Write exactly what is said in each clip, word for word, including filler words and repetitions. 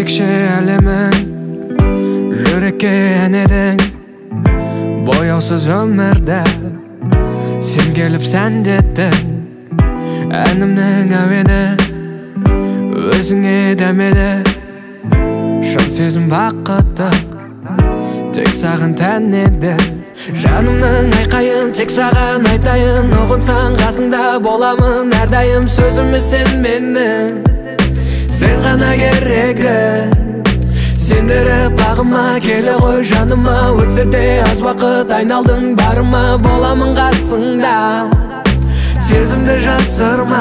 Ерекше әлемің жүрекке әнедің, бояусыз өмірді сен келіп сәндеттің. Әнімнің әуені өзіңе дәмелі, шын сезім бақытты тек саған тән еді. Жанымның айқайын тек саған айтайын, ұғынсаң қасыңда боламын әрдайым. Сөзіме сен менің, сен ғана керегі. Сендіріп бағыма келе ғой жаныма, өтсе де аз уақыт айналдың барыма. Боламын қасыңда, сезімді жасырма.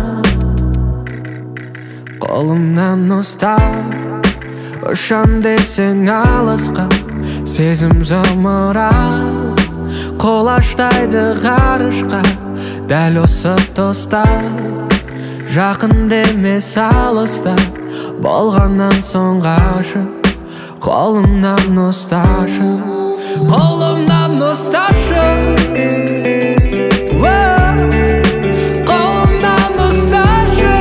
Қолымнан ұстап ұшам десең алысқа, сезім зымырап қолаштайды ғарышқа. Дәл осы тұста жақын демес алыста, болғаннан соң ғашық. Қолымнан ұсташы, қолымнан ұсташы, қолымнан ұсташы.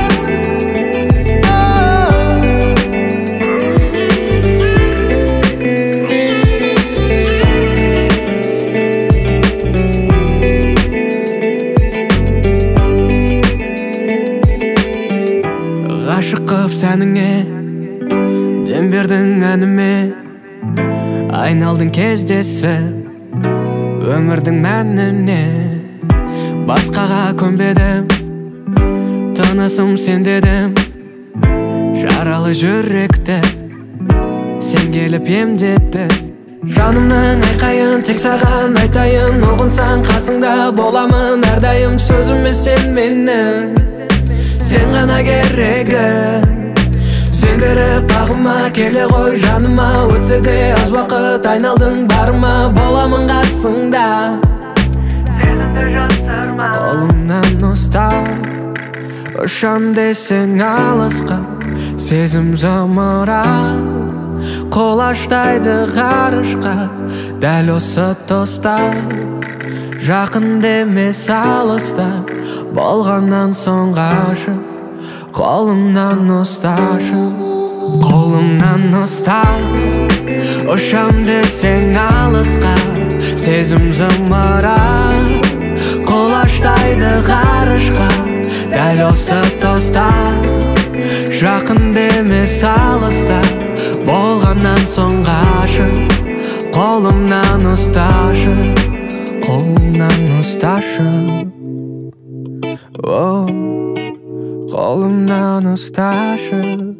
Ғашық қып сәніңе, дем бердің әніме, айналдың кездесіп өмірдің мәніне. Басқаға көнбедім, тынысым сен дедім, жаралы жүректі сен келіп емдетті. Жанымның айқайын тек саған айтайын, ұғынсаң қасыңда боламын әрдайым. Сөзіме сен менің, сен ғана керегі. Сендіріп бағыма келе ғой жаныма, өтсе де аз уақыт айналдың барыма. Боламын қасыңда, сезімді жасырма. Қолымнан ұстап ұшам десең алысқа, сезім зымырап қолаштайды ғарышқа. Дәл осы тұста жақын демес алыста, болғаннан соң ғашық. Қолымнан ұсташы, қолымнан ұстап ұшам десең алысқа, сезім зымырап қолаштайды ғарышқа. Дәл осы тұста жақын демес алыста, болғаннан соң ғашық. Қолымнан ұсташы, қолымнан ұсташы, қолымнан ұсташы.